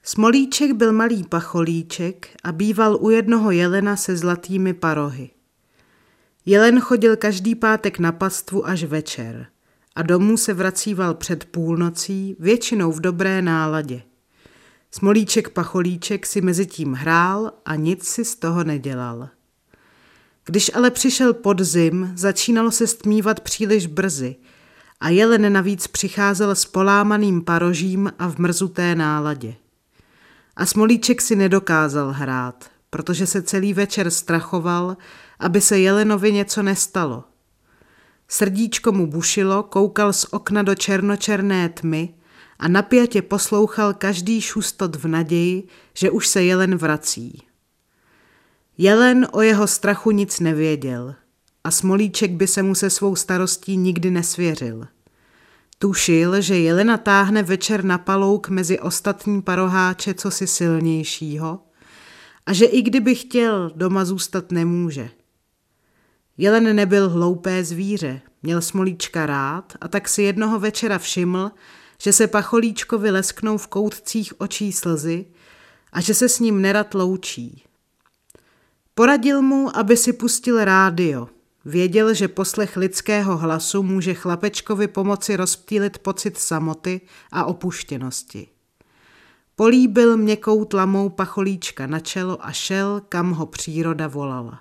Smolíček byl malý pacholíček a býval u jednoho jelena se zlatými parohy. Jelen chodil každý pátek na pastvu až večer a domů se vracíval před půlnocí, většinou v dobré náladě. Smolíček pacholíček si mezitím hrál a nic si z toho nedělal. Když ale přišel podzim, začínalo se stmívat příliš brzy a jelen navíc přicházel s polámaným parožím a v mrzuté náladě. A Smolíček si nedokázal hrát, protože se celý večer strachoval, aby se jelenovi něco nestalo. Srdíčko mu bušilo, koukal z okna do černočerné tmy a napjatě poslouchal každý šustot v naději, že už se jelen vrací. Jelen o jeho strachu nic nevěděl a Smolíček by se mu se svou starostí nikdy nesvěřil. Tušil, že jelena táhne večer na palouk mezi ostatní paroháče cosi silnějšího a že i kdyby chtěl, doma zůstat nemůže. Jelen nebyl hloupé zvíře, měl Smolíčka rád a tak si jednoho večera všiml, že se pacholíčkovi lesknou v koutcích očí slzy a že se s ním nerad loučí. Poradil mu, aby si pustil rádio. Věděl, že poslech lidského hlasu může chlapečkovi pomoci rozptýlit pocit samoty a opuštěnosti. Políbil měkkou tlamou pacholíčka na čelo a šel, kam ho příroda volala.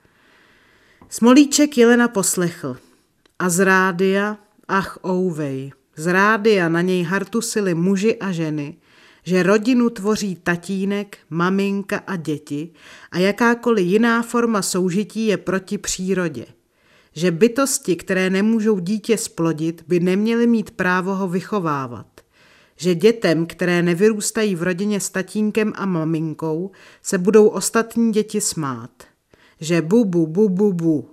Smolíček jelena poslechl a z rádia, ach ouvej, z rádia na něj hartusili muži a ženy, že rodinu tvoří tatínek, maminka a děti a jakákoliv jiná forma soužití je proti přírodě. Že bytosti, které nemůžou dítě splodit, by neměly mít právo ho vychovávat. Že dětem, které nevyrůstají v rodině s tatínkem a maminkou, se budou ostatní děti smát. Že bu, bu, bu, bu, bu.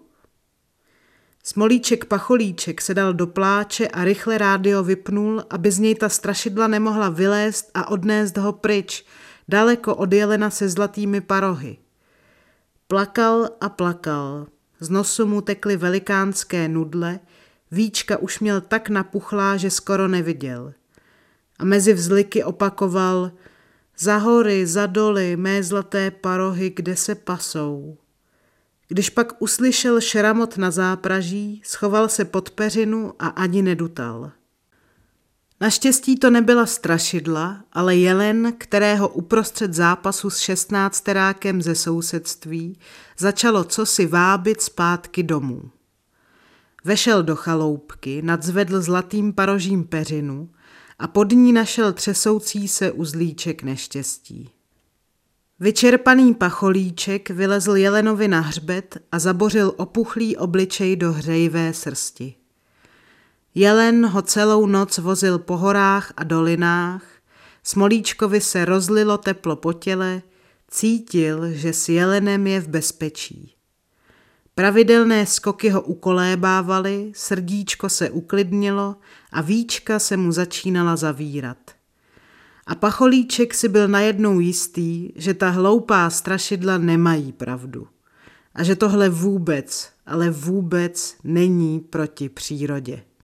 Smolíček pacholíček se dal do pláče a rychle rádio vypnul, aby z něj ta strašidla nemohla vylézt a odnést ho pryč, daleko od jelena se zlatými parohy. Plakal a plakal, z nosu mu tekly velikánské nudle, víčka už měl tak napuchlá, že skoro neviděl. A mezi vzliky opakoval: za hory, za doly, mé zlaté parohy, kde se pasou. Když pak uslyšel šramot na zápraží, schoval se pod peřinu a ani nedutal. Naštěstí to nebyla strašidla, ale jelen, kterého uprostřed zápasu s 16terákem ze sousedství začalo cosi vábit zpátky domů. Vešel do chaloupky, nadzvedl zlatým parožím peřinu a pod ní našel třesoucí se uzlíček neštěstí. Vyčerpaný pacholíček vylezl jelenovi na hřbet a zabořil opuchlý obličej do hřejivé srsti. Jelen ho celou noc vozil po horách a dolinách, Smolíčkovi se rozlilo teplo po těle, cítil, že s jelenem je v bezpečí. Pravidelné skoky ho ukolébávaly, srdíčko se uklidnilo a víčka se mu začínala zavírat. A pacholíček si byl najednou jistý, že ta hloupá strašidla nemají pravdu a že tohle vůbec, ale vůbec není proti přírodě.